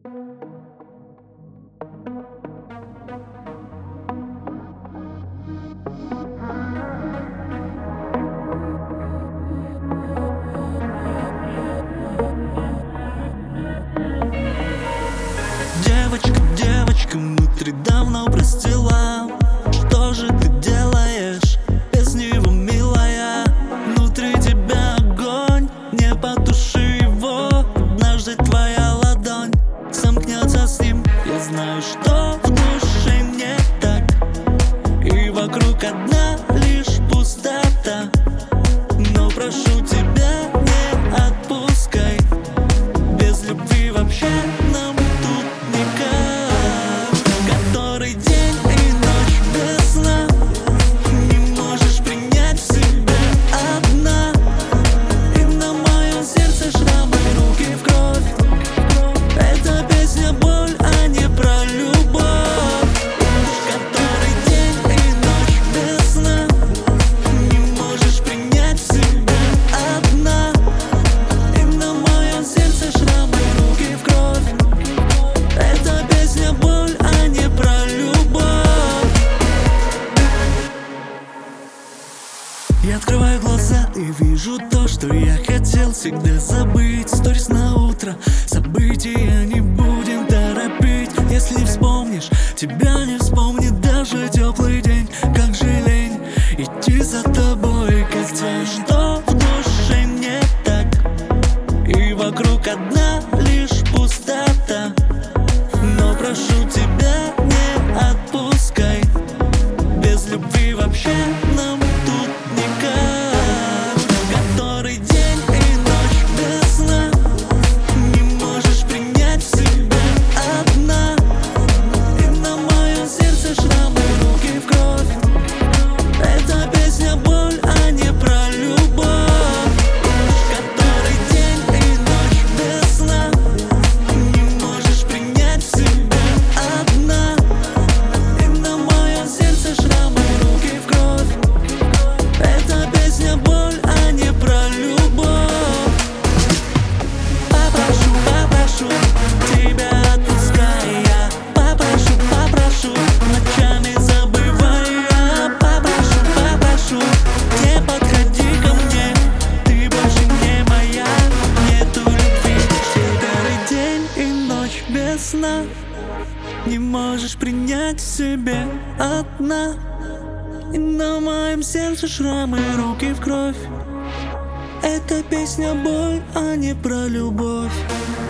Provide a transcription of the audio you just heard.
Девочка, девочка, внутри давно простила. Что же ты делаешь без него, милая? Внутри тебя огонь, не потуши его. Однажды твоя ладонь сомкнется с ним. Я знаю, что в душе не так, и вокруг одна лишь пустота. Но прошу тебя, не отпускай. Без любви вообще нам тут никак. Который день и ночь без сна, не можешь принять в себе одна. И на моем сердце шрамы, руки в кровь. Эта песня боль, а не про любовь. Который день и ночь без сна, не можешь принять в себе одна. И на моем сердце шрамы, руки в кровь. Эта песня боль, а не про любовь. Я открываю глаза и вижу то, что я хотел всегда забыть. Сторис на утро, события не будем торопить. Если вспомнишь, тебя не вспомнит даже теплый день. Как же лень идти за тобой, как тень. Что в душе не так, и вокруг одна лишь пустота. Но прошу тебя, не отпускай. Без любви вообще нам тут никак. Который день и ночь без сна, не можешь принять в себе одна. И на моем сердце шрамы, руки в кровь. Эта песня боль, а не про любовь. Который день и ночь без сна, не можешь принять в себе одна. И на моем сердце шрамы, руки в кровь. Эта песня боль, а не про любовь. Попрошу, попрошу тебя, отпускай я. Попрошу, попрошу, ночами забывая. Попрошу, попрошу, не подходи ко мне. Ты больше не моя, нету любви. Который день и ночь без сна, не можешь принять в себе одна. И на моем сердце шрамы, руки в кровь. Эта песня боль, а не про любовь.